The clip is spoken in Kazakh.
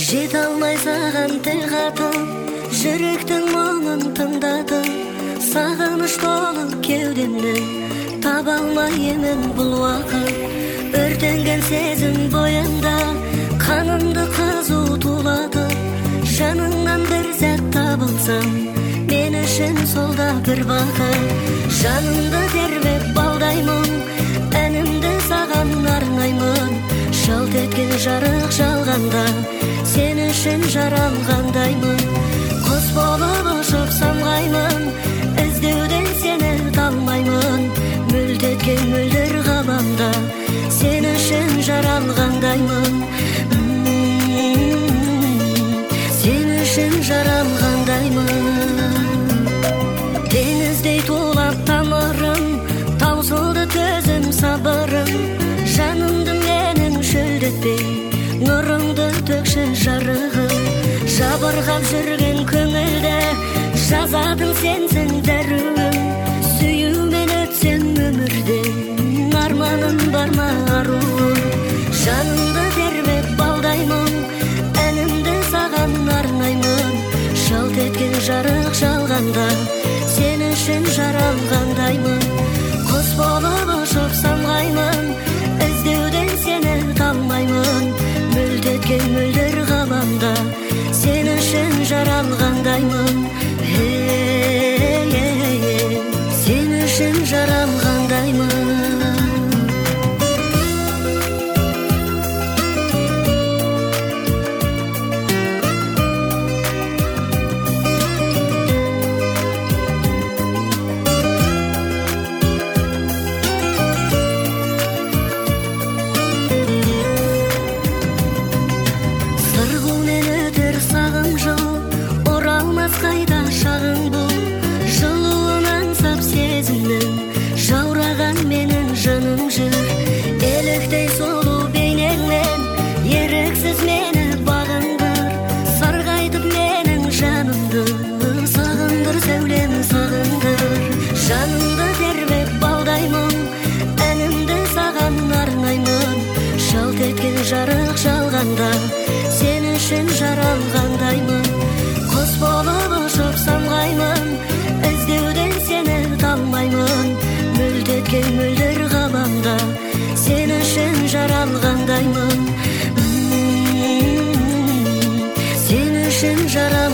Жете алмай саған тіл қатып, жүректің мұңын тыңдадым. Сағыныш толы кеудемді, таба алмай емен бұл уақыт. Өртенген сезім бойымда, қанымды қызу тулады. Жаныңнан бір сәт табылсам, мен үшін сол да бір бақыт. Жанымды тербеп балдаймын, әнімді саған арнаймын. Жалт еткен жарық жалғанда, сен үшін жаралғандаймын. Құс болып ұшып самғаймын, іздеуден сені талмаймын. Мүлдеткен мөлдір ғаламда, сен үшін жаралғандаймын. Сен үшін жаралғандаймын. Теңіздей тулап тамырым, таусылды төзім сабырым. Жанымды менің шөлдетпей, нұрыңды төкші жарығым. Жабырғап жүрген көңілді, жазатын сенсің дәруім. Сүюмен өтсем өмірде, арманым бар ма аруым. Жанымды тербеп балдаймын, әнімді саған арнаймын. Жалт еткен жарық жалғанда, сен үшін жаралғандаймын. Құс болып ұшып самғаймын, іздеуден сені талмаймын. Мүлдеткен мөлдір ғаламда, сен үшін жаралғандаймын. Сен үшін жаралғандаймын. Қайда шағың бұл, жылуын аңсап сезімнің, жаураған менің жаным жүр. Еліктей сұлу бейнеңмен, еріксіз мені бағындыр. Сарғайтып менің жанымды, сағындыр сәулем сағындыр. Жанымды тербеп балдаймын, әнімді саған арнаймын. Жалт еткен жарық жалғанда, сен үшін жаралғандаймын. Құс болып ұшып самғаймын, іздеуден сені талмаймын. Мүлдеткен мөлдір ғаламда, сен үшін жаралғандаймын. Сен үшін жаралғандаймын.